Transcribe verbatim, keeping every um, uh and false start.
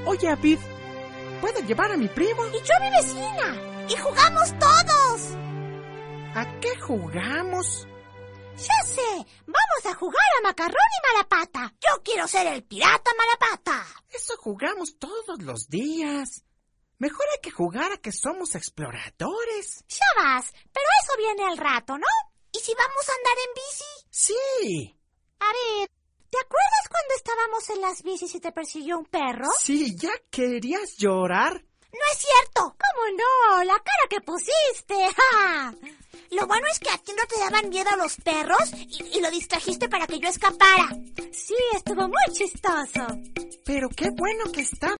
Oye, Apid, ¿puedo llevar a mi primo? Y yo a mi vecina. Y jugamos todos. ¿A qué jugamos? Ya sé, vamos a jugar a Macarrón y Malapata. Yo quiero ser el pirata Malapata. Eso jugamos todos los días. Mejor hay que jugar a que somos exploradores. Ya vas, pero eso viene al rato, ¿no? ¿Y si vamos a andar en bici? Sí. A ver, ¿te acuerdas cuando estábamos en las bicis y te persiguió un perro? Sí, ¿ya querías llorar? No es cierto. ¿Cómo no? La cara que pusiste. ¡Ja! Lo bueno es que a ti no te daban miedo a los perros y, y lo distrajiste para que yo escapara. Sí, estuvo muy chistoso. Pero qué bueno que está